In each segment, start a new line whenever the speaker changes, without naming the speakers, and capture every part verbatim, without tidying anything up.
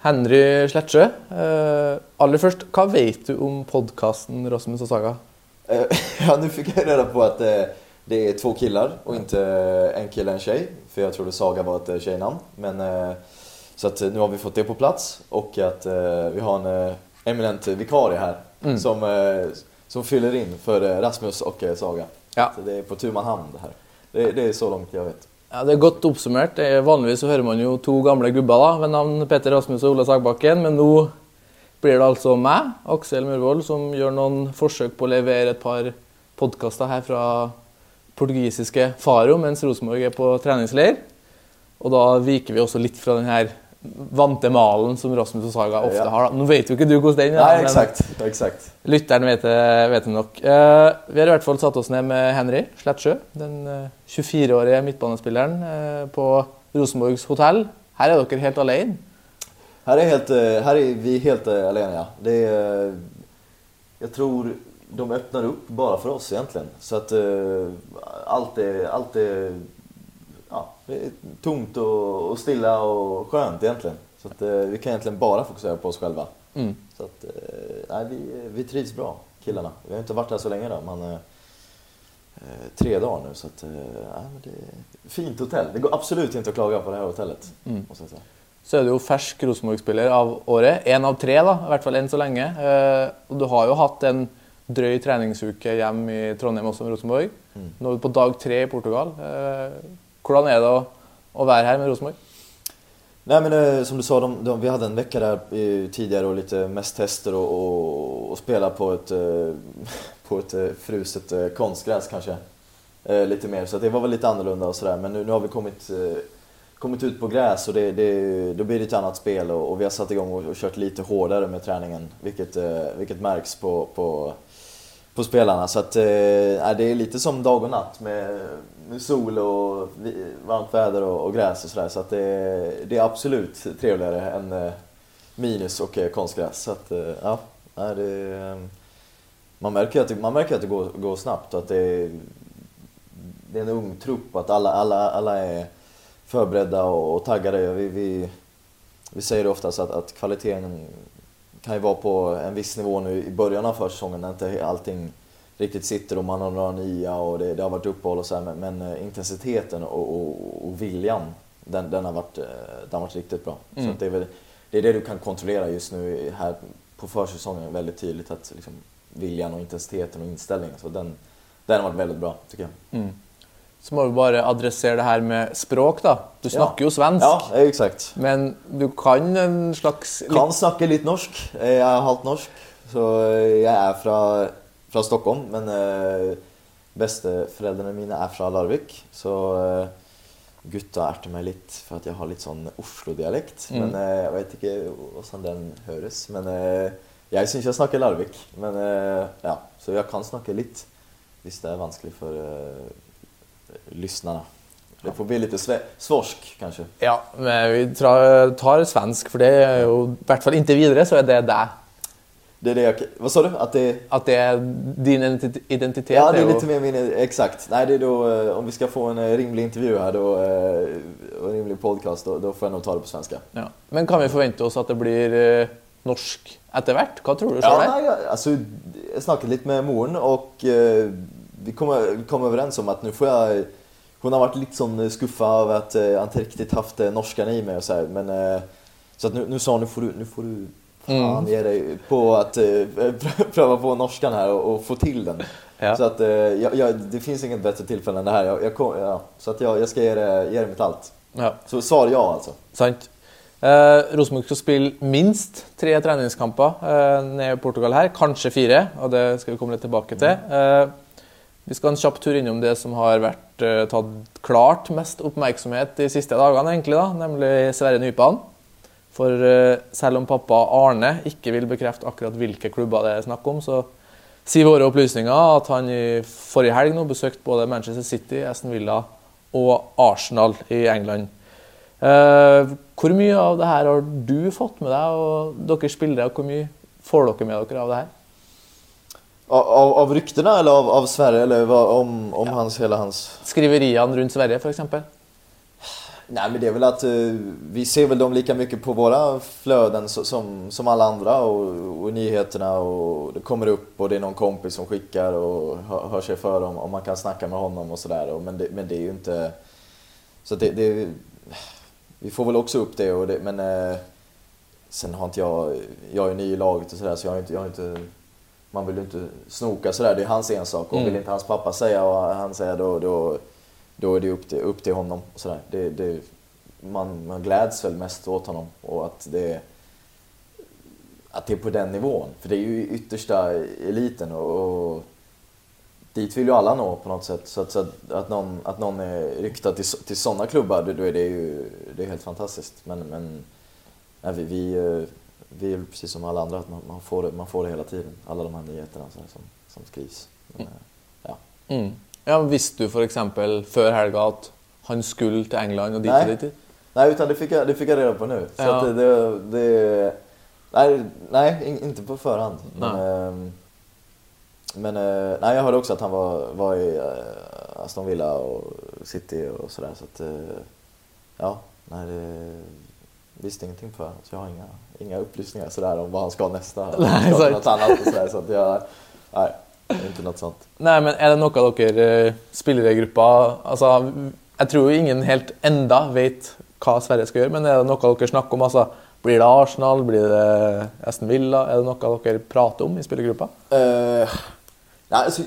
Henry Slettsjø, uh, allra först, vad vet du om podcasten Rasmus och Saga?
Uh, ja, nu fick jag reda på att uh, det är två killar och inte uh, en kille och en tjej. För jag trodde Saga var ett uh, tjejnamn. Men, uh, så att, uh, nu har vi fått det på plats. Och att uh, vi har en uh, eminent vikarie här mm. som, uh, som fyller in för uh, Rasmus och uh, Saga. Ja. Så det är på tu man hand det här. Det, det är så långt jag vet.
Ja, det är gott uppsummerat. Vanligtvis så hör man ju två gamla gubbar vid namn Petter Rasmus och Ola Sagbacken, men nu blir det alltså mig, Axel Murvold, som gör någon försök på att leverera ett par podcaster här från portugisiska Faro medan Rosenborg är på träningsläger. Och då viker vi också lite från den här vante malen som Rasmus och Saga ofta ja. har. Nu vet ju inte du hur den är.
Nej, exakt, exakt.
Lyttaren vet det, vet det nog. Uh, vi har i alla fall satt oss ner med Henry Slettsjø, den uh, tjugofyraårige mittbanespelaren uh, på Rosenborgs hotell. Här är dere helt alene.
Här är helt uh, här är vi helt uh, alene, ja. Det är uh, jag tror de öppnar upp bara för oss egentligen. Så att uh, allt är allt är ja, det är tomt och, och stilla och skönt egentligen. Så att, eh, vi kan egentligen bara fokusera på oss själva. Mm. Så att, eh, nej, vi, vi trivs bra, killarna. Vi har inte varit här så länge då, men eh, tre dagar nu. Så att, eh, nej, men det är fint hotell. Det går absolut inte att klaga på det här hotellet. Mm. Måste jag säga.
Så är du ju färsk Rosenborg-spelare av året. En av tre då, i hvert fall än så länge. Eh, och du har ju haft en dröj träningsuke hem i Trondheim också med Rosenborg. Mm. Nu är du på dag tre i Portugal. Eh, Hur är det att vara här med Rosenborg?
Nej, men eh, som du sa, de, de, vi hade en vecka där eh, tidigare och lite mest tester och, och, och spela på ett, eh, på ett eh, fruset eh, konstgräs kanske. Eh, lite mer, så det var väl lite annorlunda och sådär. Men nu, nu har vi kommit, eh, kommit ut på gräs och det, det, då blir det ett annat spel. Och, och vi har satt igång och, och kört lite hårdare med träningen. Vilket, eh, vilket märks på... på på spelarna, så att eh, det är lite som dag och natt med, med sol och varmt väder och, och gräs och sådär, så att det, det är absolut trevligare än eh, minus och eh, konstgräs, så att eh, ja, det, eh, man märker att det, man märker att det går, går snabbt och att det, det är en ung trupp, att alla, alla, alla är förberedda och, och taggade. Vi, vi, vi säger ofta så att, att kvaliteten kan ju vara på en viss nivå nu i början av försäsongen när inte allting riktigt sitter och man har några nya och det, det har varit uppehåll och så här, men, men intensiteten och, och, och viljan den, den, har varit, den har varit riktigt bra. Mm. Så att det, är väl, det är det du kan kontrollera just nu här på försäsongen väldigt tydligt, att liksom, viljan och intensiteten och inställningen, så den, den har varit väldigt bra tycker jag. Mm.
Så må vi bara adressera det här med språk då. Du snackar ja. ju svensk.
Ja, exakt.
Men du kan en slags...
Kan snacka lite norsk. Jag är halvt norsk. Så jag är från, från Stockholm. Men äh, bästa föräldrarna mina är från Larvik. Så äh, gutta ärtar mig lite för att jag har lite sån Oslo-dialekt. Mm. Men äh, jag vet inte hur den hörs. Men äh, jag syns jag snackar Larvik. Men äh, ja, så jag kan snacka lite. Visst det är vanskligt för... Äh, lyssnarna. Det får bli lite sve- svorsk kanske.
Ja, men vi tar, tar svensk för det är ju i hvert fall inte vidare så är det där.
Det är det jag, vad sa du? Att det
att det är din identitet.
Ja, det är lite mer min exakt. Nej, det är då om vi ska få en rimlig intervju här då och en rimlig podcast då, då får jag nog ta det på svenska.
Ja. Men kan vi förvänta oss att det blir eh, norsk efterhvert? Vad tror du så
ja,
där?
Nej, alltså jag snackade lite med morn och eh, vi kommer vi kom överens om att nu får jag hon har varit lite sån skuffa av att eh, jag inte riktigt haft eh, norskan i mig och så här, men eh, så att nu nu sa nu får du nu får du fan mm. ge dig på att eh, pröva på norskan här och, och få till den. Ja. Så att eh, jag, jag, det finns inget bättre tillfälle än det här. Jag, jag kom, ja, så att jag jag ska ge det ge det mitt allt. Ja. Så svar ja alltså.
Sant. Eh, Rosenborg ska spela minst tre träningskamper eh, nere i Portugal här, kanske fyra, och det ska vi komma lite tillbaka till. Mm. Eh, Vi ska en kjapp tur innom det som har vært uh, tatt klart mest oppmerksomhet de siste dagene, egentlig da, nemlig Sverre Nypan. For uh, selv om pappa Arne ikke vil bekrefte akkurat hvilke klubber det er snakk om, så sier våre opplysninger at han i forrige helg nå besøkte både Manchester City, Aston Villa og Arsenal i England. Uh, hvor mye av det her har du fått med deg, og dere spillere, hvor mye får dere med dere av det her?
Av, av ryktena eller av, av Sverige eller vad, om, om ja. hans hela hans
skriverian runt Sverige för exempel?
Nej, men det är väl att uh, vi ser väl dem lika mycket på våra flöden so- som, som alla andra och, och nyheterna, och det kommer upp och det är någon kompis som skickar och hör, hör sig för om, om man kan snacka med honom och sådär. Men det, men det är ju inte... Så det, det, vi får väl också upp det, och det men uh, sen har inte jag... Jag är ny i laget och sådär, så jag har inte... Jag har inte man vill ju inte snoka sådär, det är hans ensak, och mm. vill inte hans pappa säga och han säger då... då Då är det upp till, upp till honom. Och sådär. Det, det, man, man gläds väl mest åt honom. Och att det, att det är på den nivån. För det är ju yttersta eliten. Och, och dit vill ju alla nå på något sätt. Så att, så att, att, någon, att någon är ryktad till, till sådana klubbar, då är det ju det är helt fantastiskt. Men, men nej, vi, vi, vi är precis som alla andra, att man, man, får, det, man får det hela tiden. Alla de här nyheterna som, som skrivs. Men, mm. ja.
Mm. Ja, visste du för exempel för helga att han skulle till England och dit
nej.
och dit?
Nej, utan det fick jag, det fick jag reda på nu. Så
ja.
att det, det, nej, nej, inte på förhand. Men, nej. men nej, jag hörde också att han var, var i Aston Villa och City och sådär. Så att, ja, nej, det visste ingenting på förhand. Så jag har inga, inga upplysningar sådär om vad han ska nästa. Han ska något annat och sådär, så att jag, nej. Inte något sånt.
Nej, men är det något av dere spelare i gruppa? Alltså, jag tror ju ingen helt ända vet vad Sverige ska göra, men är det något av dere snackar om? Alltså, blir det Arsenal, blir det Aston Villa? Är det något av dere pratar om i spelargruppa?
Uh, nej, alltså,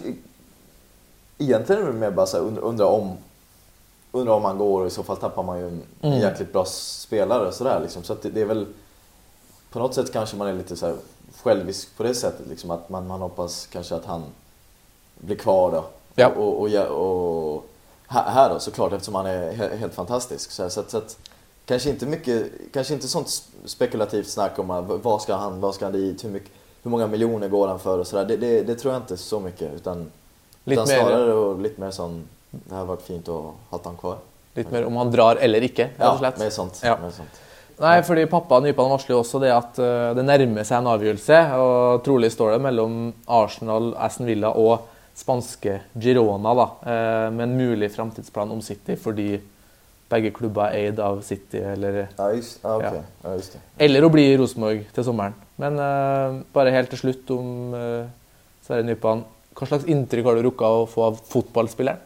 egentligen är det mer bara så här, undra, undra om undra om man går, och i så fall tappar man ju en, mm. en jäkligt bra spelare så där liksom. Så att det, det är väl på något sätt kanske man är lite så här självisk på det sättet liksom, att man, man hoppas kanske att han blir kvar då.
Ja.
Och, och, och, och här då såklart, eftersom han är helt, helt fantastisk så, så, att, så att kanske inte mycket, kanske inte sånt spekulativt snack om vad ska han, vad ska han dit, hur mycket, hur många miljoner går han för och sådär. Det, det, det tror jag inte så mycket, utan,
lite
utan snarare och lite mer sån, det har varit fint att ha han kvar.
Lite mer om han drar eller inte.
Ja, med sånt,
ja.
med sånt.
Nej, fordi pappa Nypan varsler også det at det nærmer seg en avgjørelse, og trolig står det mellom Arsenal, Aston Villa og spanske Girona da, med en mulig framtidsplan om City, fordi begge klubber er eid av City, eller,
ja, just, ja, okay.
ja.
Ja, just det.
Eller å bli i Rosenborg til sommeren. Men uh, bare helt til slutt om uh, Sverre Nypan, hva slags inntrykk har du rukket å få av fotballspilleren?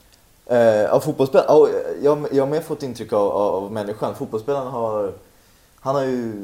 Eh, av fotbollsspelaren, oh, jag, jag har mer fått intryck av, av människan. Fotbollsspelaren har, han har ju,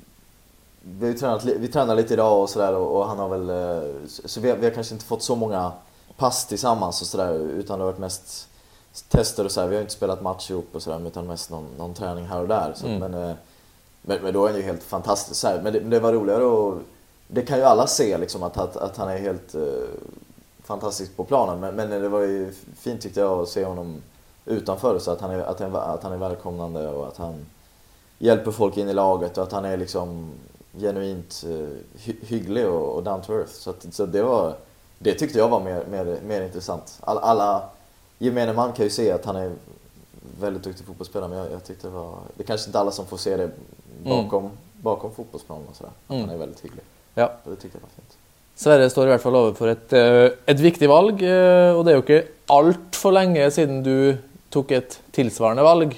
vi, har ju tränat, vi tränar lite idag och sådär, och, och han har väl, så vi har, vi har kanske inte fått så många pass tillsammans och sådär, utan det har varit mest tester och sådär. Vi har inte spelat match ihop och sådär, utan mest någon, någon träning här och där. Så, mm. men, men, men då är han ju helt fantastisk. Så men, det, men det var roligare, och det kan ju alla se liksom, att, att, att han är helt fantastisk på planen, men, men det var ju fint tyckte jag att se honom utanför, så att han är, att han, att han är välkomnande och att han hjälper folk in i laget, och att han är liksom genuint hy, hygglig och, och down to earth, så, att, så det var, det tyckte jag var mer, mer, mer intressant. Alla, alla gemene man kan ju se att han är väldigt duktig fotbollsspelare, men jag, jag tyckte det var, det är kanske inte alla som får se det bakom, mm. bakom fotbollsplanen och sådär, att mm. han är väldigt hygglig.
Ja.
Det tyckte jag var fint.
Sverre står i hvert fall overfor et, et viktig valg, og det er jo ikke alt for lenge siden du tok et tilsvarende valg,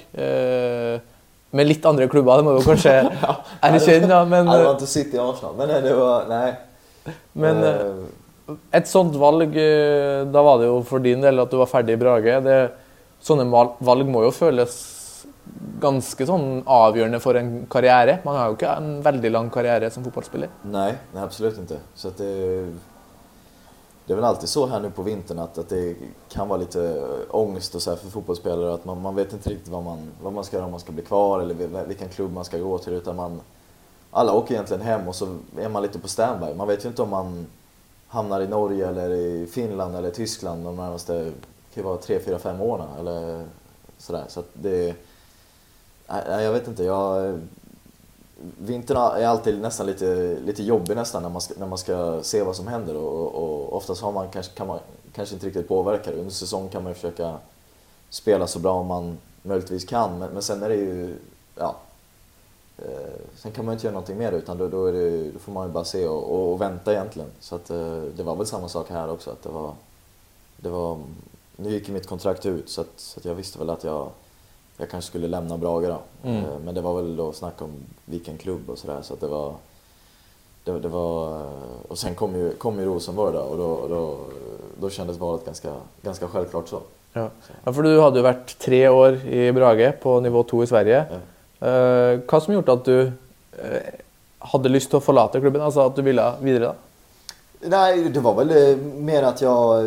med litt andre klubber, det må du kanskje
ja,
erkjenne. Ja, men,
det var inte City och Arsenal, men det var, nej.
Men et sånt valg, da var det jo for din del at du var ferdig i Brage. Det, sånne valg må jo føles ganska sån avgörande för en karriär. Man har ju inte en väldigt lång karriär som fotbollsspelare.
Nej, nej absolut inte. Så att det, det är väl alltid så här nu på vintern att, att det kan vara lite ångest och så här för fotbollsspelare, att man, man vet inte riktigt vad man, vad man ska göra, om man ska bli kvar eller vilken klubb man ska gå till, utan man, alla åker egentligen hem och så är man lite på standby. Man vet ju inte om man hamnar i Norge eller i Finland eller Tyskland de närmaste, kan ju vara tre, fyra, fem åren eller sådär. Så att det, nej, jag vet inte, jag, vintern är alltid nästan lite, lite jobbig nästan när man ska, när man ska se vad som händer, och, och oftast har man kanske, kan man kanske inte riktigt påverka det. Under säsong kan man ju försöka spela så bra man möjligtvis kan, men, men sen är det ju, ja, eh, sen kan man inte göra någonting mer, utan då, då, är det, då får man ju bara se och, och, och vänta egentligen. Så att eh, det var väl samma sak här också, att det var, det var, nu gick mitt kontrakt ut, så att, så att jag visste väl att jag jag kanske skulle lämna Brage då.
Mm.
Men det var väl då snack om vilken klubb och sådär, så att det var det, det var och sen kom ju kom ju Rosenborg då, och då och då då kändes valet ganska ganska självklart så.
Ja. Ja, för du hade ju varit tre år i Brage på nivå två i Sverige. Ja. Eh, vad som gjorde att du eh, hade lust att förlata klubben, alltså att du ville vidare då?
Nej, det var väl mer att jag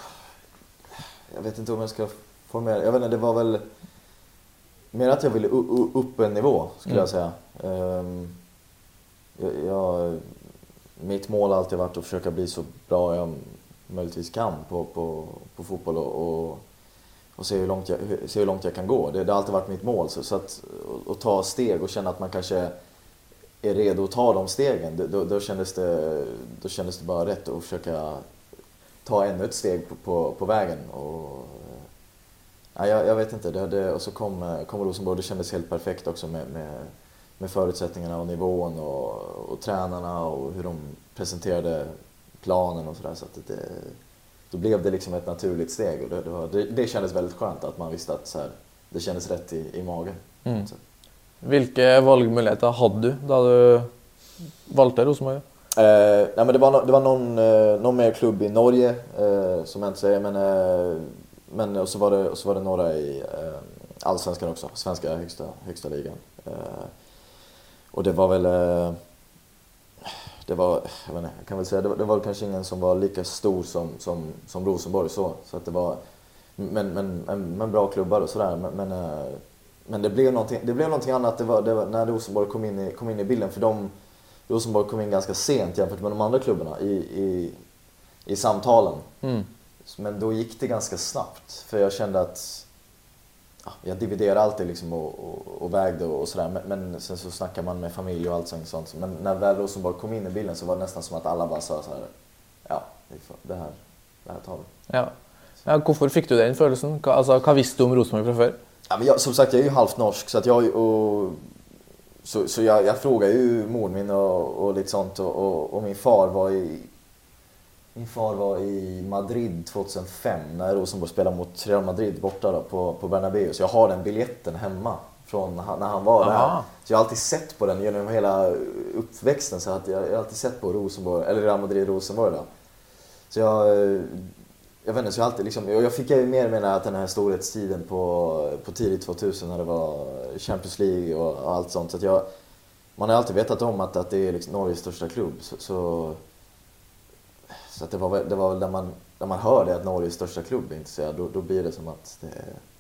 jag vet inte om jag ska formulera. Jag vet inte, det var väl mer att jag ville upp en nivå, skulle mm. jag säga. Um, jag, jag, mitt mål har alltid varit att försöka bli så bra jag möjligtvis kan på, på, på fotboll och, och, och se, hur långt jag, se hur långt jag kan gå. Det, det har alltid varit mitt mål. Så, så att, att ta steg och känna att man kanske är redo att ta de stegen, då, då, kändes, det, då kändes det bara rätt att försöka ta ännu ett steg på, på, på vägen. Och, ja, jag, jag vet inte, det, det, och så kom, kom Rosenborg, det kändes helt perfekt också med, med, med förutsättningarna och nivån och, och tränarna och hur de presenterade planen och sådär. Så att det, då blev det liksom ett naturligt steg och det, det, var, det, det kändes väldigt skönt att man visste att så här, det kändes rätt i, i magen.
Mm. Vilka valmöjligheter hade du då du valde Rosenborg?
Eh, nej, men det var, det var någon, eh, någon mer klubb i Norge eh, som jag inte säger, men, eh, men och så var det, och så var det några i eh, allsvenskan också, svenska högsta, högsta ligan. Eh, och det var väl, eh, det var, jag, vet inte, jag kan väl säga, det var, det var kanske ingen som var lika stor som, som, som Rosenborg så, så att det var, men, men, men, men bra klubbar och sådär, men, men, eh, men det blev någonting, det blev någonting annat det var, det var, när Rosenborg kom in i, kom in i bilden, för de Rosenborg kom in ganska sent jämfört med de andra klubbarna i, i, i samtalen. Mm. Men då gick det ganska snabbt. För jag kände att ja, jag dividerade alltid liksom och, och, och vägde och, och sådär. Men, men sen så snackar man med familj och allt sånt. Men när väl Rosenborg kom in i bilden så var det nästan som att alla bara sa så här: ja, det här, det här tar vi.
Ja. Ja, varför fick du den känslan? Alltså, vad visste du om Rosenborg från förr?
Ja, men jag, som sagt, jag är ju halvt norsk så att jag och Så, så jag, jag frågar ju mor min och, och lite sånt och, och, och min far var i min far var i Madrid tjugohundrafem när Rosenborg spelade mot Real Madrid borta då, på, på Bernabéu. Så jag har den biljetten hemma från när han var där. Så jag har alltid sett på den genom hela uppväxten, så att jag, jag har alltid sett på Rosenborg, eller Real Madrid Rosenborg då. Så jag jag vet inte, så jag alltid liksom, jag fick ju mer med att den här storhetstiden på på tidigt tvåtusen när det var Champions League och allt sånt, så att jag man har alltid vetat om att att det är liksom Norges största klubb, så så, så att det var det var väl där man där man hör det att Norges största klubb är inte så, då då blir det som att det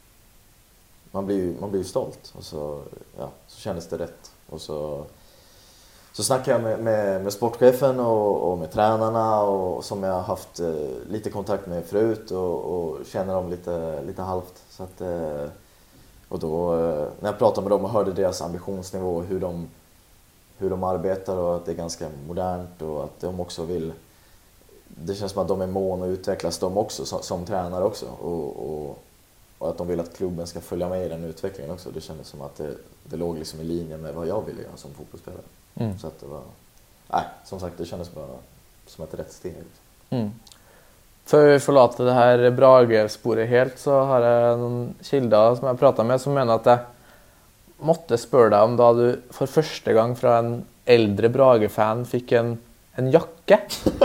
man blir ju man blir ju stolt och så ja, så kändes det rätt och så Så snackade jag med, med, med sportchefen och, och med tränarna och, som jag har haft eh, lite kontakt med förut och, och känner dem lite, lite halvt. Så att, eh, och då, eh, när jag pratade med dem och hörde deras ambitionsnivå, hur de, hur de arbetar och att det är ganska modernt och att de också vill... Det känns som att de är mån och utvecklas de också som, som tränare också. Och, och, och att de vill att klubben ska följa med i den utvecklingen också. Det kändes som att det, det låg liksom i linje med vad jag ville göra som fotbollsspelare. Mm. Så att det var, nej, som sagt, det kändes bara som ett rätt steg.
Mm. För vi förlåter det här Brage-sporet helt, så har jag någon kilder som jag pratat med som menar att jag måste spørre dig om då du för första gången från en äldre Brage-fan fick en, en jacka.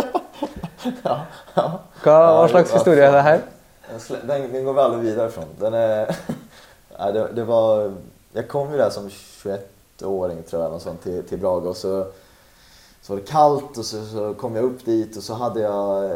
ja, ja.
Vad, vad slags ja, historia är det här?
Den, den går väl aldrig vidare från. Den är, nej, det, det var, jag kom ju där som tjugoett-åring tror jag, sånt, till, till Brage, och så, så var det kallt och så, så kom jag upp dit och så hade jag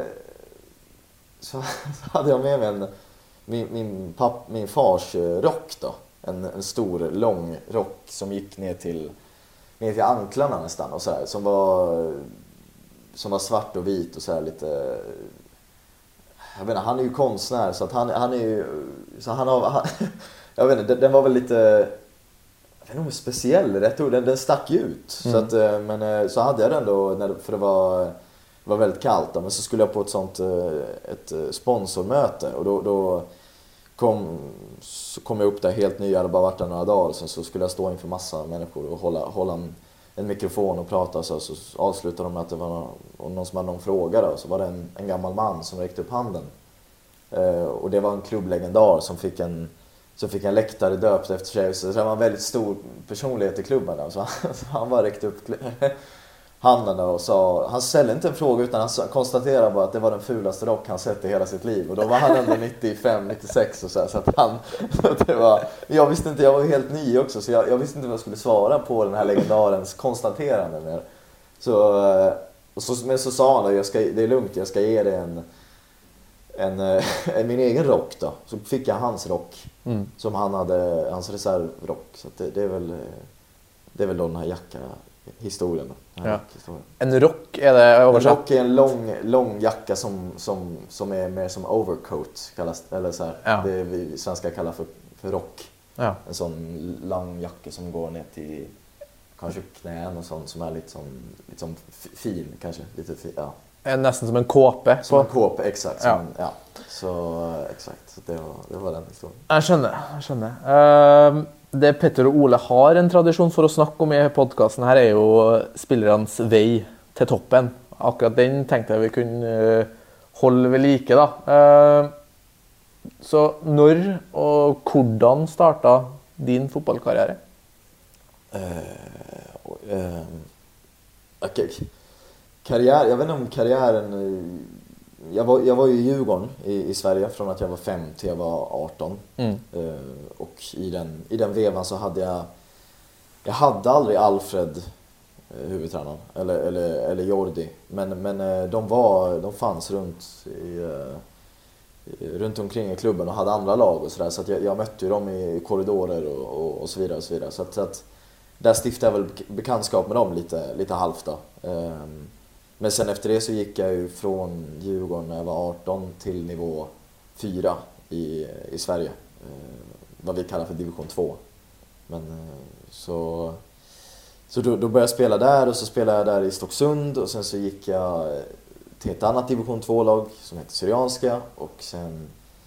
så, så hade jag med mig en, min, min, papp, min fars rock då. En, en stor, lång rock som gick ner till, ner till anklarna nästan och så här, som var som var svart och vit och så här lite. Jag vet inte, han är ju konstnär så att han han är ju så han har han, jag vet inte, den var väl lite, jag vet inte om det är speciell rätt ord, den, den stack ut. Mm. Så att men så hade jag den då när, för det var det var väldigt kallt då, men så skulle jag på ett sånt ett sponsormöte och då då kom så kom jag upp där helt ny, jag hade bara varit där några dagar, sen så skulle jag stå inför massa människor och hålla hålla en, en mikrofon och prata, så så avslutade de med att det var någon, någon som hade någon fråga då, så var det en en gammal man som räckte upp handen. Eh, och det var en klubblegendar som fick en så fick en läktare döpt efter sig. Så det var en väldigt stor personlighet i klubben där. Så han, så han bara räckte upp handen och sa, han ställde inte en fråga utan han konstaterade bara att det var den fulaste rock han sett i hela sitt liv. Och då var han ändå nittiofem nittiosex och så, här, så att han, det var, jag visste inte, jag var helt ny också så jag, jag visste inte vad jag skulle svara på den här legendarens konstaterande mer. Så, och så, men så sa han att jag ska, det är lugnt, jag ska ge dig en, en, en min egen rock då. Så fick jag hans rock mm. som han hade, hans reservrock. Så att det, det är väl, det är väl då den här jackan. Historien då.
Ja. En rock är det översatt?
En rock är en lång, lång jacka som, som, som är mer som overcoat kallas, eller så här. Ja. Det vi svenskar kallar för, för rock. Ja. En sån lång jacka som går ner till kanske knän och sånt som är lite som, lite som fin kanske. Lite fin, ja.
Nästan som en kåpe.
Som en kåpe, exakt. Som ja. En, ja. Så exakt, så det, var, det var den historien.
Jag skönner, jag skönner. Uh... Det Petter och Ole har en tradisjon for å snakke om i podcasten her er jo spillerens vei til toppen. Akkurat den tenkte jeg vi kunne holde ved like da. Så når og hvordan startet din fotballkarriere?
Uh, uh, okay. Karriär, jag vet inte om karriären... Jag var, jag var ju i Djurgården i, i Sverige från att jag var fem till jag var arton. Mm. Uh, och i den, i den vevan så hade jag... Jag hade aldrig Alfred, uh, huvudtränaren, eller, eller, eller Jordi. Men, men uh, de, var, de fanns runt, i, uh, runt omkring i klubben och hade andra lag och sådär. Så att jag, jag mötte ju dem i korridorer och, och, och så vidare. Och så vidare. Så att, så att där stiftade jag väl bekantskap med dem lite, lite halvt då. Um, Men sen efter det så gick jag ju från Djurgården när jag var arton till nivå fyra i, i Sverige. Eh, vad vi kallar för division två. Men, eh, så så då, då började jag spela där och så spelade jag där i Stocksund. Och sen så gick jag till ett annat division två-lag som heter Syrianska. Och sen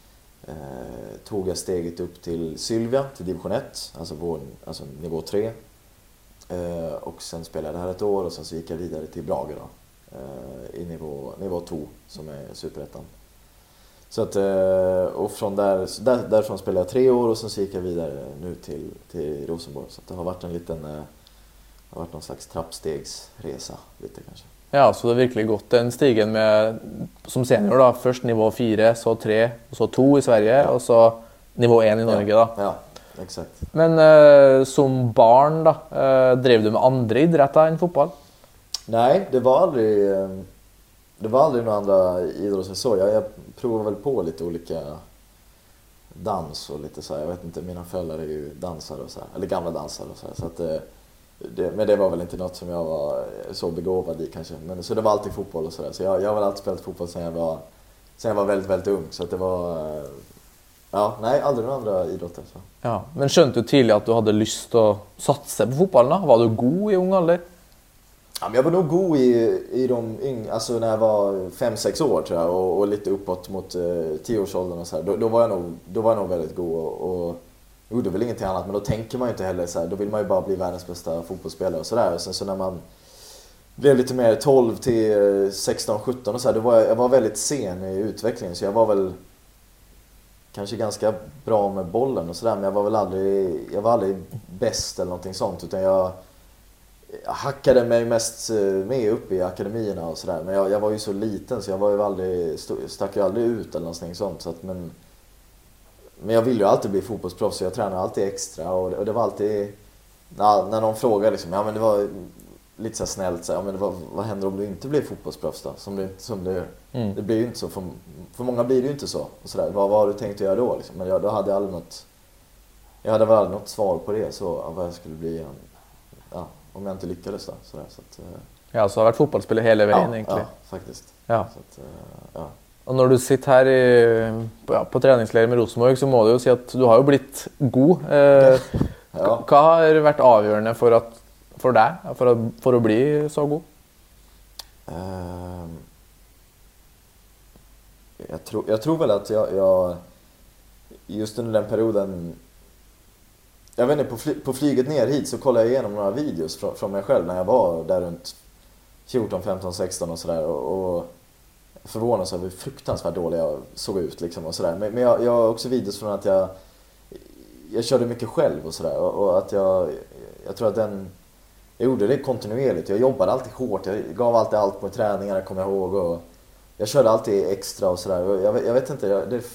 eh, tog jag steget upp till Sylvia, till division ett. Alltså, vår, alltså nivå tre. Eh, och sen spelade jag där ett år och sen så gick jag vidare till Brage då. I nivå, nivå två som är superettan. Så att, och från där, där, därifrån spelade jag tre år och sen så gick jag vidare nu till, till Rosenborg. Så att det har varit en liten, det har varit någon slags trappstegsresa lite kanske.
Ja, så det har verkligen gått en stigen med, som senior då, först nivå fyra, så tre och så två i Sverige ja. Och så nivå ett i Norge
ja.
då.
Ja, exakt.
Men eh, som barn då, eh, drev du med andra idrotter än fotboll?
Nej, det var aldrig det var aldrig några andra idrotter så. Jag, jag provade väl på lite olika dans och lite så här. Jag vet inte, mina föräldrar är ju dansare och så här, eller gamla dansare och så här, så att det, men det var väl inte något som jag var så begåvad i kanske. Men så det var alltid fotboll och så där. Så jag jag har väl alltid spelat fotboll sen jag var sen jag var väldigt väldigt ung så att det var ja, nej, aldrig några andra idrotter så.
Ja, men skönte du tidigt att du hade lust att satsa på fotbollen då? Var du god i ung ålder?
Ja, men jag var nog god i, i de yng, alltså när jag var fem sex år tror jag och, och lite uppåt mot eh, tioårsåldern och så här. Då, då var jag nog då var jag nog väldigt god och, och gjorde väl ingenting annat men då tänker man ju inte heller så här, då vill man ju bara bli världens bästa fotbollsspelare och så där. Och sen så när man blev lite mer tolv till sexton sjutton och så här, då var jag, jag var väldigt sen i utvecklingen så jag var väl kanske ganska bra med bollen och så där men jag var väl aldrig jag var aldrig bäst eller någonting sånt utan jag Jag hackade mig mest med upp i akademierna och sådär. Men jag, jag var ju så liten så jag var ju aldrig, stack ju aldrig ut eller någonting sånt. Så att, men, men jag ville ju alltid bli fotbollsproffs så jag tränade alltid extra. Och det, och det var alltid, när, när någon frågade liksom, ja men det var lite så snällt så, ja men det var, vad händer om du inte blir fotbollsproffs då? Som det, som det, mm. det blir ju inte så, för, för många blir det ju inte så. Och sådär. Vad, vad har du tänkt att göra då? Liksom? Men jag, då hade jag aldrig något, jag hade väl aldrig något svar på det så vad jag skulle bli. Ja. Om jag inte lyckades då, sådär, så att,
ja, så har varit fotbollsspelare hela vägen
ja,
egentligen.
Ja, faktiskt.
Ja.
Så att, ja.
Och när du sitter här i, ja, på träningsläger med Rosenborg så må du ju säga att du har ju blivit god. Eh, ja. Vad har varit avgörande för att för dig för att för att bli så god?
Uh, jag tror jag tror väl att jag, jag just under den perioden. Jag vet inte, på, fly, på flyget ner hit så kollade jag igenom några videos från, från mig själv när jag var där runt fjorton, femton, sexton och sådär och, och förvånades över hur fruktansvärt dålig jag såg ut liksom och sådär. Men, men jag, jag har också videos från att jag jag körde mycket själv och sådär. Och, och att jag, jag tror att den, jag gjorde det kontinuerligt. Jag jobbade alltid hårt, jag gav alltid allt på träningarna, kommer jag ihåg. Och jag körde alltid extra och sådär. Jag, jag vet inte, jag, det,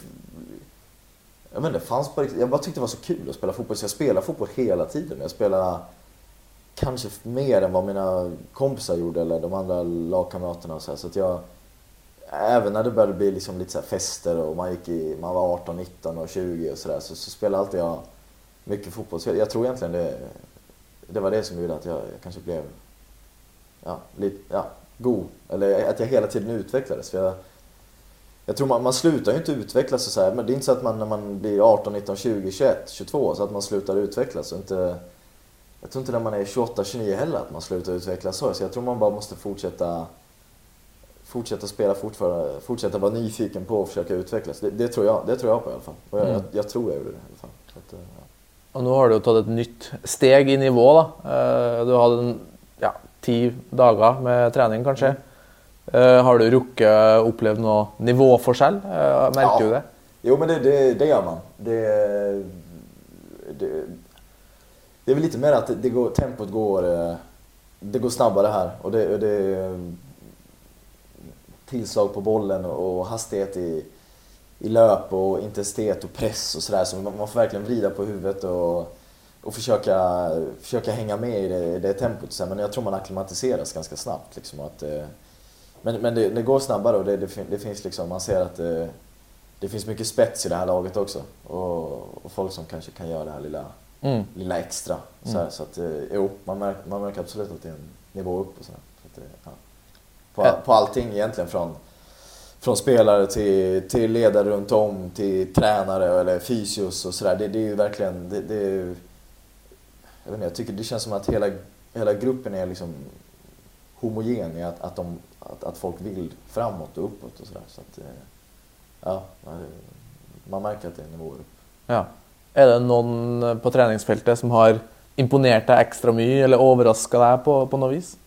jag vet inte, det fanns bara, jag bara tyckte det var så kul att spela fotboll. Så jag spelade fotboll hela tiden. Jag spelade kanske mer än vad mina kompisar gjorde eller de andra lagkamraterna och så här. Så att jag, även när det började bli liksom lite så här fester och man gick i, man var arton, nitton och tjugo och sådär, så, så spelade alltid jag mycket fotboll. Så jag, jag tror egentligen det, det var det som gjorde att jag, jag kanske blev ja, lite, ja, god. Eller att jag hela tiden utvecklades. För jag, jag tror man, man slutar ju inte utvecklas så här, men det är inte så att man när man blir arton, nitton, tjugo, tjugoett, tjugotvå så att man slutar utvecklas. Och inte, jag tror inte när man är tjugoåtta, tjugonio heller att man slutar utvecklas så. Så jag tror man bara måste fortsätta fortsätta spela, fortfarande, fortsätta vara nyfiken på att försöka utvecklas. Det, det, tror, jag, det tror jag på i alla fall. Och jag, mm. jag, jag tror jag gjorde det i alla fall. Så att, ja.
Och nu har du tagit ett nytt steg i nivå då. Du hade en, ja, tio dagar med träning kanske. Mm. Uh, har du ruckat upplevt någon nivåforskjell? Uh, märker ja. du det?
Jo, men det, det, det gör man. Det, det, det är väl lite mer att det går, tempot går, det går snabbare här. Och det, det tillslag på bollen och hastighet i, i löp och intensitet och press och sådär. Så man, man får verkligen vrida på huvudet och, och försöka, försöka hänga med i det, det tempot. Men jag tror man akklimatiseras ganska snabbt. Liksom, att, men men det, det går snabbare och det, det, det finns liksom, man ser att det, det finns mycket spets i det här laget också. Och, och folk som kanske kan göra det här lilla, mm. lilla extra. Så, här, mm. så att, jo, man märker, man märker absolut att det är en nivå upp och så, så att, ja. På, på allting egentligen, från, från spelare till, till ledare runt om, till tränare eller fysios och sådär. Det, det är ju verkligen, det, det är, jag vet inte, jag tycker det känns som att hela, hela gruppen är liksom homogen i att, att, de, att, att folk vill framåt och uppåt och sådär. Så att, ja, man märker att det är nivåer upp.
Ja. Är det någon på träningsfältet som har imponerat dig extra mycket eller överraskat dig på, på något vis?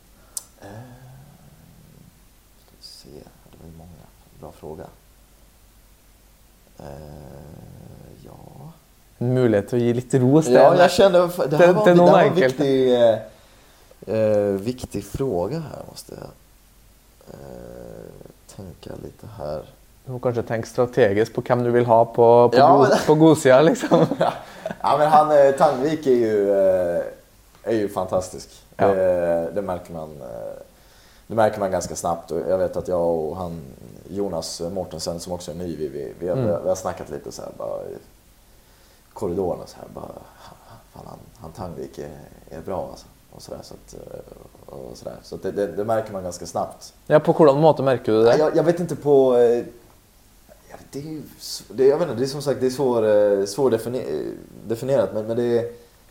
Bra fråga. Uh, ja.
En möjlighet att ge lite ros där.
Ja, jag kände det här var, det, det var en viktig, uh, viktig fråga här, måste jag uh, tänka lite här.
Du kanske tänka strategiskt på vem du vill ha på på, ja, go, på Gosia liksom.
Ja, men han Tangvik är ju uh, är ju fantastisk. Ja. Det, det märker man uh, det märker man ganska snabbt, och jag vet att jag och han Jonas Mortensen som också är ny, vi, vi, vi, har, mm. vi har snackat lite så här bara i korridorerna så här bara, fan, han, han Tangvik är, är bra alltså, och sådär, så att, och sådär. Så att det, det, det märker man ganska snabbt.
Ja, på vilken måte märker du det?
Jag, jag vet inte på jag vet, det, är, det, jag vet inte, det är som sagt det är svår, svår defini- definierat, men, men det är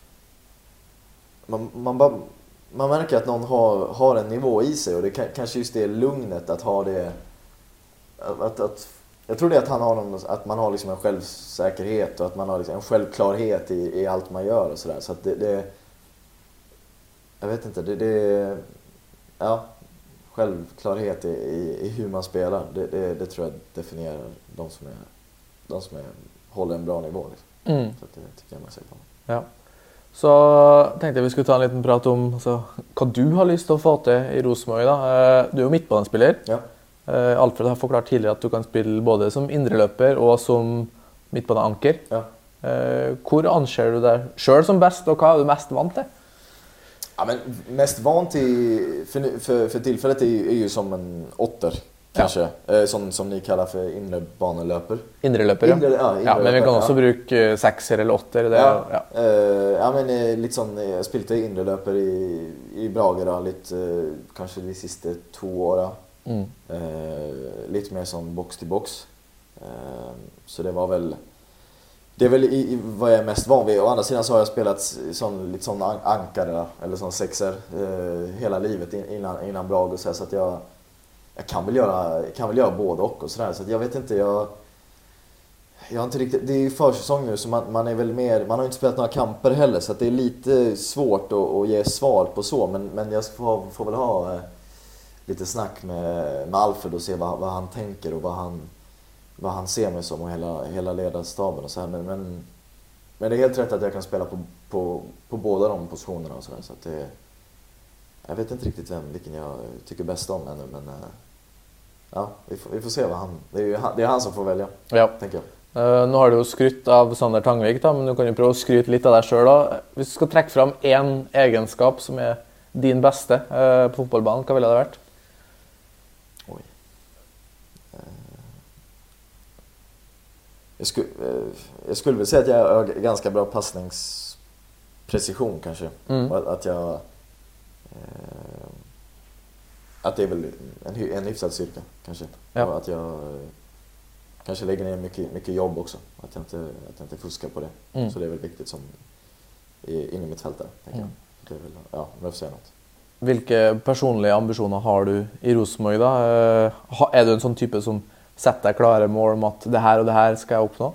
man, man bara man märker att någon har, har en nivå i sig, och det kan, kanske just det lugnet att ha det. Att, att, jag tror det är att, han har någon, att man har liksom en självsäkerhet och att man har liksom en självklarhet i, i allt man gör och sådär. Så att det, det jag vet inte, det, det ja, självklarhet i, i, i hur man spelar, det, det, det tror jag definierar de som är de som är, håller en bra nivå liksom. Mm. Så att det tycker jag man ser på.
Ja. Så tänkte jag vi skulle ta en liten prat om alltså, vad du har lust att få till i Rosenborg då. Du är ju mittbanespelare. Ja. Alfred har förklarat tidigare att du kan spela både som inrelöper och som mittbaneanker. Ja. Hur anser du dig själv som bäst, och vad är du mest vant till?
Ja, men mest vant i, för, för, för tillfället är ju, är ju som en åtter. Kanske, ja. som, som ni kallar för inre banelöper.
Inre löper, ja. Inre, ja, inre ja, men vi kan också ja. bruka sexer eller åtter. Det,
ja. Ja. Uh, ja, men lite sån, jag spelade inre löper i, i Brage då, lite, uh, kanske de sista två åren. Mm. Uh, lite mer som box till box. Uh, så det var väl, det är väl i, i, vad jag är mest van vid. Å andra sidan så har jag spelat sån, lite sån ankare eller sån sexer uh, hela livet innan, innan Brage, så, så att jag Jag kan väl göra, kan väl göra både och och sådär. Så att jag vet inte, jag, jag har inte riktigt, det är ju försäsong nu så man, man är väl mer, man har inte spelat några kamper heller, så att det är lite svårt att, att ge svar på så. Men, men jag får, får väl ha lite snack med, med Alfred och se vad, vad han tänker och vad han, vad han ser mig som, och hela, hela ledarstaben och så här. Men, men men det är helt rätt att jag kan spela på, på, på båda de positionerna och sådär, så att det, jag vet inte riktigt vem, vilken jag tycker bäst om ännu, men ja, vi får, vi får se vad han, det är ju han, det är han som får välja,
ja.
tänker jag.
Uh, nå har du jo skrytt av Sander Tangvik, da, men du kan jo prøve å skryte litt av deg selv da. Hvis du skal trekke fram en egenskap som er din beste uh, på fotbollbanen, hva ville det vært?
Oj. Uh, jag, skulle, uh, jag skulle väl säga att jag har ganska bra passningsprecision kanske. Mm. Att, att jag... Uh, att det är väl en, en hyfsad styrka kanske. Ja. Och att jag... Kanske lägger ner mycket, mycket jobb också. Att jag inte, att jag inte fuskar på det. Mm. Så det är väl viktigt som inne i mitt fält där. Mm. Jag. Det är väl, ja, om jag får säga något.
Vilka personliga ambitioner har du i Rosenborg då? Är du en sån typ som sätter klara mål om att det här och det här ska jag uppnå?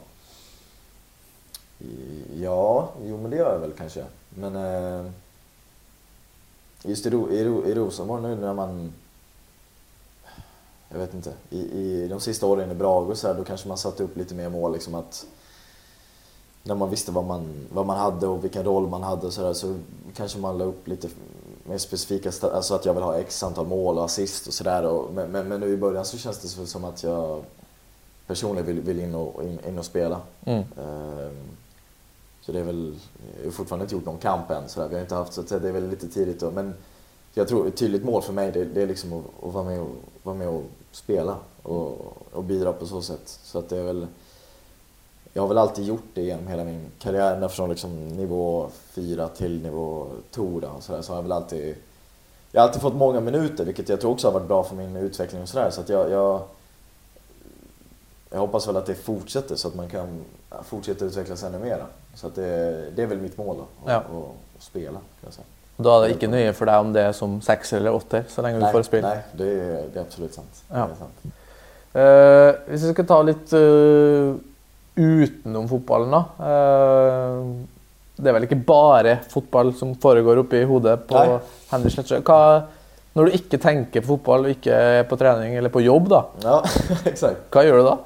Ja, jo men det gör jag väl kanske. Men eh, just i, i, i Rosenborg nu när man... Jag vet inte, i, i de sista åren i Brage så här, då kanske man satte upp lite mer mål liksom, att när man visste vad man, vad man hade och vilken roll man hade så, där, så kanske man la upp lite mer specifika, alltså att jag vill ha x antal mål och assist och sådär, men, men, men nu i början så känns det som att jag personligen vill, vill in, och, in, in och spela. Mm. Uh, så det är väl, jag har fortfarande inte gjort någon kamp än så där. Vi har inte haft, så det är väl lite tidigt då, men jag tror ett tydligt mål för mig det, det är liksom att, att vara med och, vara med och spela och, och bidra på så sätt. Så att det är väl, jag har väl alltid gjort det genom hela min karriär, från liksom nivå fyra till nivå två då, så, där, så har jag väl alltid, jag har alltid fått många minuter, vilket jag tror också har varit bra för min utveckling och sådär. Så att jag, jag, jag hoppas väl att det fortsätter så att man kan fortsätta utvecklas ännu mer. Så att det, det är väl mitt mål då, att, ja. att, att spela kan jag säga.
Då är det inte nöje för dig om det är som sex eller åtta så länge
nej,
du får spela.
Nej, det är, det är absolut sant. Ja. Det är sant.
Uh, hvis vi ska ta lite uh, utenom fotbollen då. Uh, det är väl inte bara fotboll som föregår uppe i huvudet på Henry Slettsjö. Hva, när du inte tänker på fotboll och inte är på träning eller på jobb då?
Ja, exakt.
Vad gör du då?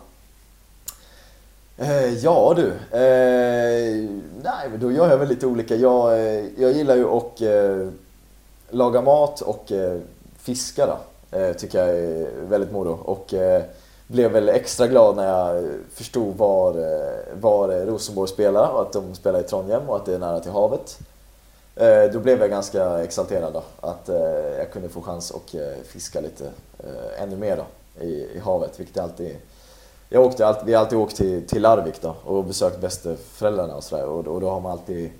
Eh, ja du, eh, nej men då gör jag väl lite olika. Jag, eh, jag gillar ju att eh, laga mat och eh, fiska då, eh, tycker jag är väldigt moro. Och eh, blev väl extra glad när jag förstod var, eh, var Rosenborg spelar och att de spelar i Trondheim och att det är nära till havet. Eh, då blev jag ganska exalterad då, att eh, jag kunde få chans att eh, fiska lite eh, ännu mer då, i, i havet, vilket alltid... Jag åkte alltid, vi har alltid åkt till, till Larvik då, och besökt bästeföräldrarna och sådär. Och, och då har man alltid...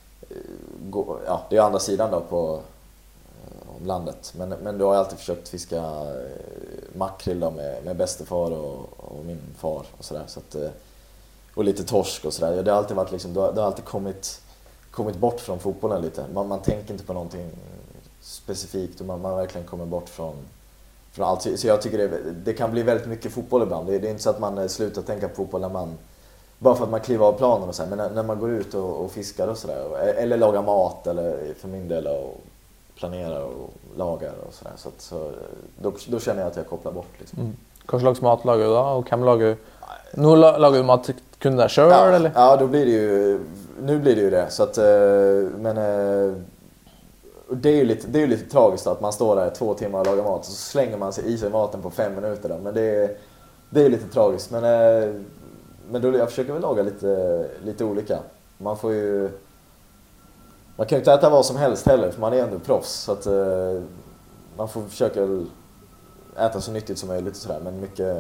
Gå, ja, det är andra sidan då på om landet. Men, men då har jag alltid försökt fiska makrill då med, med bästefar och, och min far och sådär. Så att, och lite torsk och sådär. Det har alltid varit liksom, det har alltid kommit, kommit bort från fotbollen lite. Man, man tänker inte på någonting specifikt och man, man verkligen kommer bort från... Allt. Så jag tycker det, det kan bli väldigt mycket fotboll ibland. Det är, det är inte så att man slutar tänka på fotboll när man, bara för att man kliver av planen och så här, men när, när man går ut och, och fiskar och sådär, eller lagar mat, eller för min del och planerar och lagar och sådär, så, att, så då, då känner jag att jag kopplar bort liksom. Mm.
Vad slags mat lagar du då? Och vem lagar du? Nu lagar du mat kun där själv
ja,
eller?
Ja, då blir det ju, nu blir det ju det, så att, men det är ju lite, det är ju lite tragiskt att man står där två timmar och lagar mat och så slänger man sig i sig maten på fem minuter då. Men det är, det är lite tragiskt, men, men då, jag försöker väl laga lite, lite olika. Man får ju, man kan ju inte äta vad som helst heller för man är ändå proffs, så att man får försöka äta så nyttigt som möjligt och sådär, men mycket,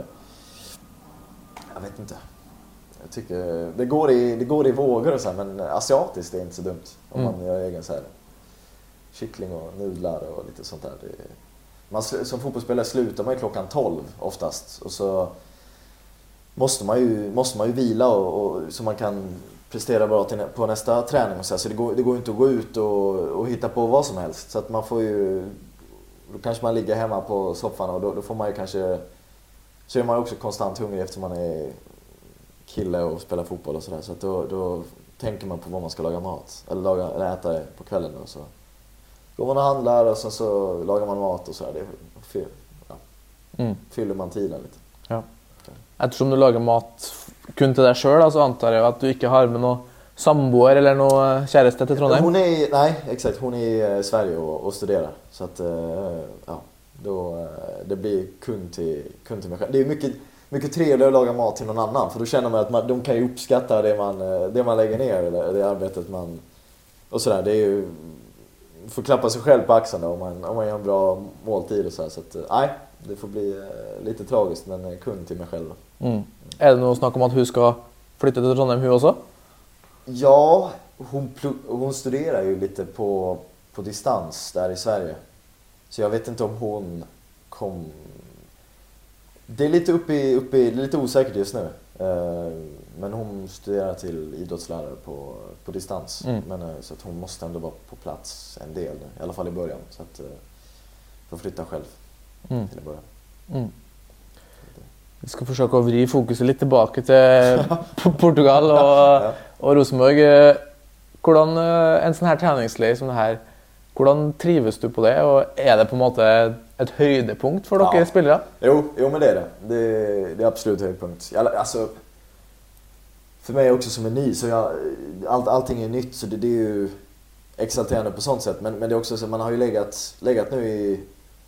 jag vet inte. Jag tycker det går i, det går i vågor och så här, men asiatiskt är inte så dumt om mm. man gör egen så här. Kyckling och nudlar och lite sånt där. Det, man, som fotbollsspelare slutar man ju klockan tolv oftast. Och så måste man ju, måste man ju vila och, och, så man kan prestera bra till, på nästa träning. Och så så det går, det går inte att gå ut och, och hitta på vad som helst. Så att man får ju... Då kanske man ligger hemma på soffan och då, då får man ju kanske... Så är man också konstant hungrig eftersom man är kille och spelar fotboll och sådär. Så att då, då tänker man på vad man ska laga mat. Eller, laga, eller äta det på kvällen då, så... Går man och handlar och så, så lagar man mat och så här. Det fyll, ja. mm. fyller man tiden lite.
Ja. Eftersom du lagar mat kun till dig själv så antar jag att du inte har med någon samboer eller någon käreste till Trondheim?
Hon är, nej, exakt. Hon är i Sverige och, och studerar. Så att, ja, då, det blir kund till, kund till mig själv. Det är mycket, mycket trevligare att laga mat till någon annan. För då känner man att man, de kan ju uppskatta det man, det man lägger ner, eller det arbetet man... Och sådär, det är ju... Får klappa sig själv på axeln då, om man, om man gör en bra måltid och så. Så att, nej, det får bli lite tragiskt, men kund till mig själv.
Mm. Är det något snack om att hon ska flytta till Trondheim hon också?
Ja, hon, hon studerar ju lite på, på distans där i Sverige. Så jag vet inte om hon kom... Det är lite uppe i, uppe i, lite osäkert just nu. Men hon studerar till idrottslärare på, på distans. Mm. Men, så att hon måste ändå vara på plats en del, i alla fall i början. Så att få flytta själv mm. till början. Mm.
Vi ska försöka vrida fokuset lite tillbaka till Portugal och, ja. och Rosenborg. Hvordan en sån här träningsleir som det här, hvordan trivs du på det? Och är det på något sätt ett höjdpunkt för dere ja. spelare?
Jo, jo, men det är det. Det, det är absolut höjdpunkt. Alltså, för mig också som är ny, så jag, allt, allting är nytt, så det, det är ju exalterande på sånt sätt. Men, men det är också så man har ju legat, legat nu i,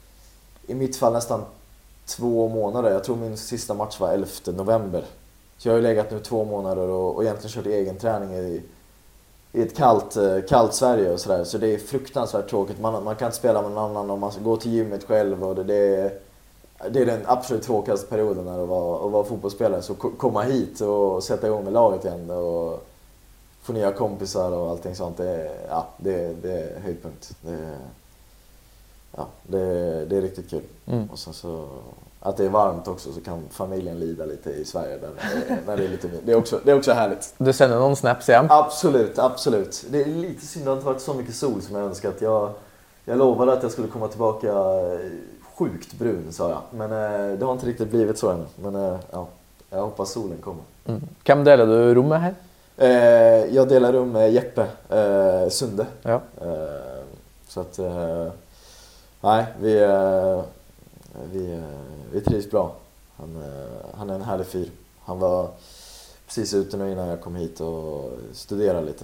i mitt fall nästan två månader. Jag tror min sista match var elfte november. Så jag har ju legat nu två månader och, och egentligen kört egen träning i, i ett kallt, kallt Sverige och sådär. Så det är fruktansvärt tråkigt. Man, man kan inte spela med någon annan om man går till gymmet själv. Och det, det, är, det är den absolut tråkigaste perioden när att vara, att vara fotbollsspelare. Så komma hit och sätta igång med laget igen och få nya kompisar och allting sånt. Det är, ja, det, det är höjdpunkt. Det är, ja, det, det är riktigt kul. Mm. Och sen så... Att det är varmt också, så kan familjen lida lite i Sverige där, när det är lite det är också det är också härligt.
Du sänder någon snaps hem?
Absolut, absolut. Det är lite synd att det inte varit så mycket sol som jag önskat. Jag jag lovade att jag skulle komma tillbaka sjukt brun, sa jag. Men eh, det har inte riktigt blivit så än. Men eh, ja, jag hoppas solen kommer.
Mm. Vem delar du rum med här?
Eh, jag delar rum med Jeppe eh, Sunde.
Ja.
Eh, så att eh, nej, vi eh, Vi, vi trivs bra. Han, han är en härlig fyr. Han var precis ute nu innan jag kom hit och studerade lite.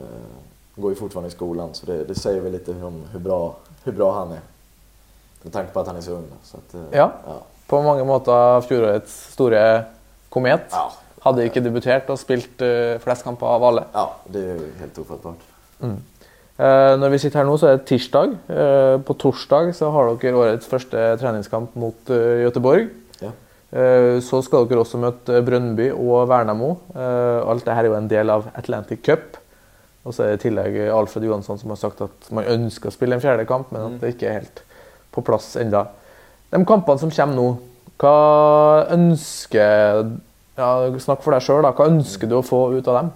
Han går ju fortfarande i skolan, så det, det säger väl lite om hur bra, hur bra han är. Med tanke på att han är så ung. Så att,
ja, ja, på många måter fjolårets stora komet.
Ja.
Hade inte debuterat och spelat uh, flest kamper av alla.
Ja, det är helt ofattbart.
Mm. Uh, när vi sitter här nu så är det tisdag. Uh, på torsdag så har dere årets första träningskamp mot uh, Göteborg.
Ja.
Uh, så ska dere också möta Brøndby och Värnamo. Uh, allt det här är ju en del av Atlantic Cup. Och så är det tillägg Alfred Johansson som har sagt att man önskar spela en fjärde kamp, men mm. att det inte är helt på plats ända. De kamperna som kommer nu, vad önskar, ja, snack för dig själv då, vad önskar du att få ut av dem?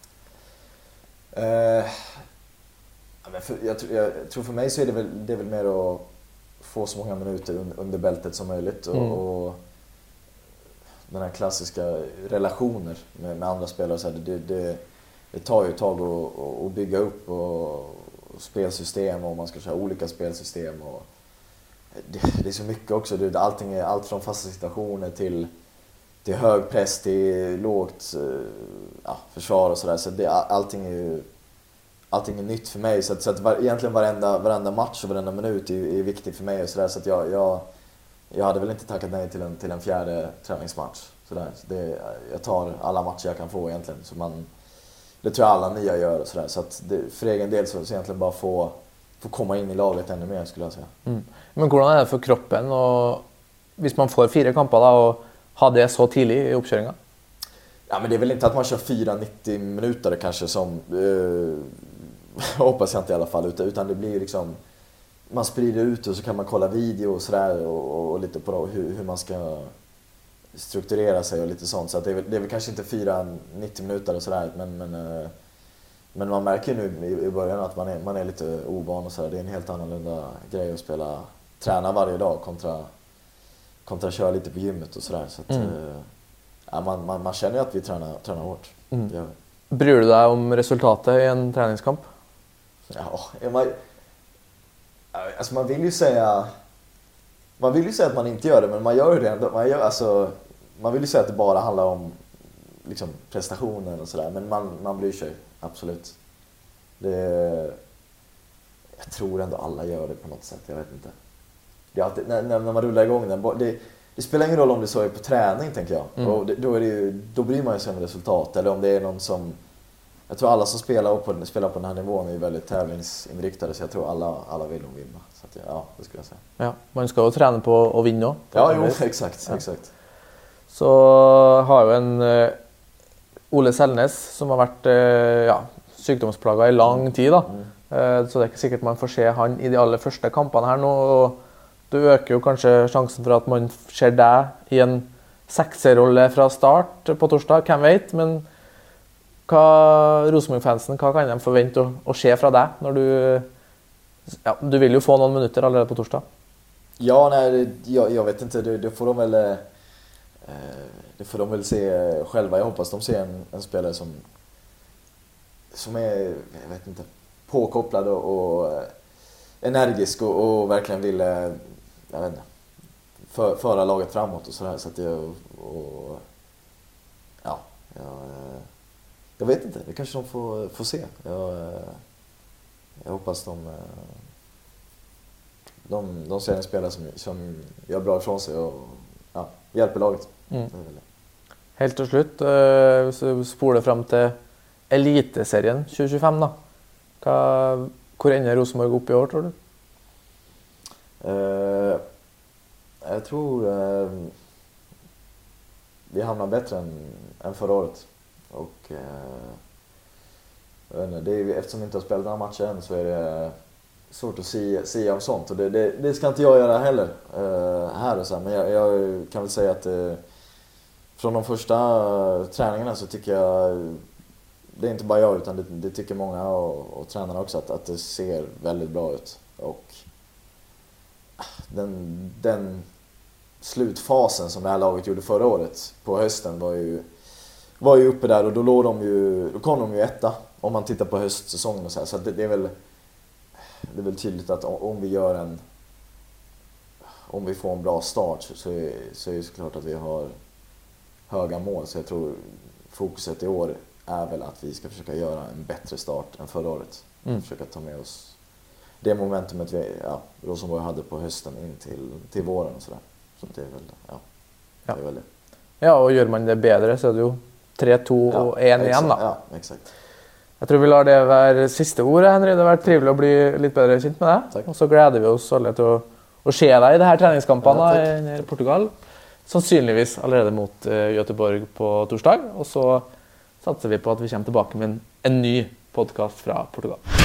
Uh... Men för, jag, jag tror för mig så är det väl, det är väl mer att få så många minuter under bältet som möjligt och, mm. och den här klassiska relationer med, med andra spelare. Så här, det, det, det tar ju ett tag att, att bygga upp och, och spelsystem, och man ska köra olika spelsystem. Och det, det är så mycket också. Det, allting är allt från fasta situationer till, till hög press, till lågt ja, försvar och sådär. Så det, allting är ju Allting är nytt för mig, så att, så att var, egentligen varenda, varenda match och varenda minut är, är viktig för mig och så där, så att jag, jag, jag hade väl inte tackat nej till en, till en fjärde träningsmatch. Så där. Så det, jag tar alla matcher jag kan få egentligen, så man, det tror jag alla nya gör och så där. Så att det, för egen del så, så egentligen bara få, få komma in i laget ännu mer, skulle jag säga.
Mm. Men hur är det för kroppen, och hvis man får fyra kamper då, och har det så tidigt i uppkörningen?
Ja, men det är väl inte att man kör fyra nittio minuter kanske som eh, hoppas jag inte i alla fall, utan det blir liksom man sprider ut och så kan man kolla video och sådär, och, och lite på hur, hur man ska strukturera sig och lite sånt, så att det är väl, det är väl kanske inte fyra nittio minuter och sådär, men, men, men man märker nu i, i början att man är, man är lite ovan och sådär. Det är en helt annorlunda grej att spela, träna varje dag kontra, kontra köra lite på gymmet och sådär, så att mm. ja, man, man, man känner ju att vi tränar, tränar hårt. Mm. Ja.
Bryr du dig om resultatet i en träningskamp?
Ja, man, alltså man vill ju säga man vill ju säga att man inte gör det, men man gör ju det ändå. Man, gör, alltså, man vill ju säga att det bara handlar om liksom prestationen och sådär. Men man, man bryr sig, absolut. Det, jag tror ändå alla gör det på något sätt, jag vet inte. Det är alltid, när, när man rullar igång den, det, det spelar ingen roll om det så är på träning, tänker jag. Mm. Och det, då, är det ju, då bryr man sig om resultat. Eller om det är någon som... Jag tror alla som spelar på, spelar på den här nivån är väldigt tävlingsinriktade. Så jag tror alla, alla vill nog vinna. Så att, ja, det skulle jag säga.
Ja, man ska ju träna på att vinna.
Ja, jo, exakt, ja. exakt.
Så har ju en uh, Ole Selnes som har varit uh, ja, sjukdomsplaga i lång tid. Då. Mm. Uh, så det är inte säkert man får se han i de allra första kamperna här nu. Och du ökar ju kanske chansen för att man ser det i en sexerrolle från start på torsdag, kan vet, men hva Rosenborg-fansen, hva kan de förvänta å, å skje fra deg når du ja, du vill ju få någon minuter allerede på torsdag.
Ja, nej, jag, jag vet inte, det, det får de väl eh, det får de väl se själva. Jag hoppas de ser en, en spelare som som är, jag vet inte, påkopplad och, och energisk och, och verkligen vill jag vet inte, för, föra laget framåt och sådär, så att jag och, ja, jag, jag vet inte, det kanske de får, får se. Jag, jag hoppas de, de de ser en spelare som, som gör bra ifrån sig och ja, hjälper laget. Mm.
Helt till slut, uh, så spolar fram till eliteserien tjugo tjugofem då. Hva, hvor ender Rosenborg upp i år, tror du?
Uh, jag tror uh, vi hamnar bättre än, än förra året. Och uh, det är, eftersom vi inte har spelat den här matchen än, så är det svårt att säga si om sånt. Och det, det, det ska inte jag göra heller uh, här och så här. Men jag, jag kan väl säga att uh, från de första träningarna så tycker jag, det är inte bara jag utan det, det tycker många och, och tränarna också, att, att det ser väldigt bra ut. Och den, den slutfasen som det här laget gjorde förra året på hösten var ju, var ju uppe där, och då, låg de ju, då kom de ju etta om man tittar på höstsäsongen och så här. Så det, det är väl det är väl tydligt att om vi gör en om vi får en bra start så, så, är, så är det såklart att vi har höga mål. Så jag tror fokuset i år är väl att vi ska försöka göra en bättre start än förra året. Mm. Försöka ta med oss det momentumet vi, ja, Rosenborg hade på hösten in till, till våren och sådär. Så det är väl, ja,
ja.
Det är väl det.
Ja, och gör man det bättre så är det ju tre två
ja,
och en igen då.
Ja, exakt.
Jag tror vi lar det vara sista ordet, Henry. Det har varit trevligt att bli lite bättre känt med dig. Och så gläder vi oss alla till att, att se dig i det här träningskampanjerna ja, i Portugal. Sannsynligvis allerede mot uh, Göteborg på torsdag. Och så satsar vi på att vi kommer tillbaka med en, en ny podcast från Portugal.